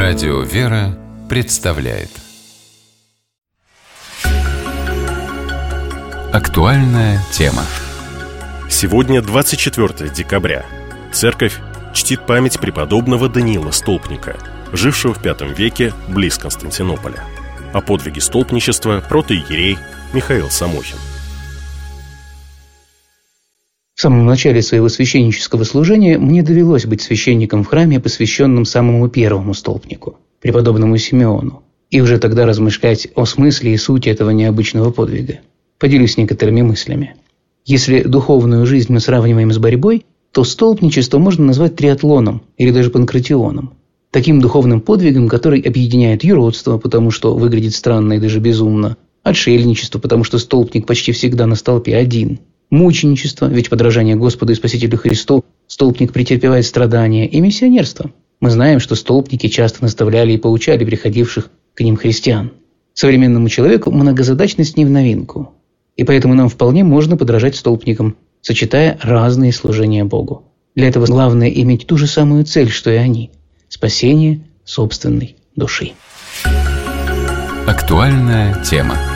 Радио «Вера» представляет актуальная тема. Сегодня 24 декабря. Церковь чтит память преподобного Даниила Столпника, жившего в V веке близ Константинополя. О подвиге столпничества протоиерей Михаил Самохин. В самом начале своего священнического служения мне довелось быть священником в храме, посвященном самому первому столпнику, преподобному Симеону, и уже тогда размышлять о смысле и сути этого необычного подвига. Поделюсь некоторыми мыслями. Если духовную жизнь мы сравниваем с борьбой, то столпничество можно назвать триатлоном или даже панкратионом. Таким духовным подвигом, который объединяет юродство, потому что выглядит странно и даже безумно, отшельничество, потому что столпник почти всегда на столпе один, мученичество, ведь подражание Господу и Спасителю Христу столпник претерпевает страдания, и миссионерство. Мы знаем, что столпники часто наставляли и поучали приходивших к ним христиан. Современному человеку многозадачность не в новинку, и поэтому нам вполне можно подражать столпникам, сочетая разные служения Богу. Для этого главное иметь ту же самую цель, что и они – спасение собственной души. Актуальная тема.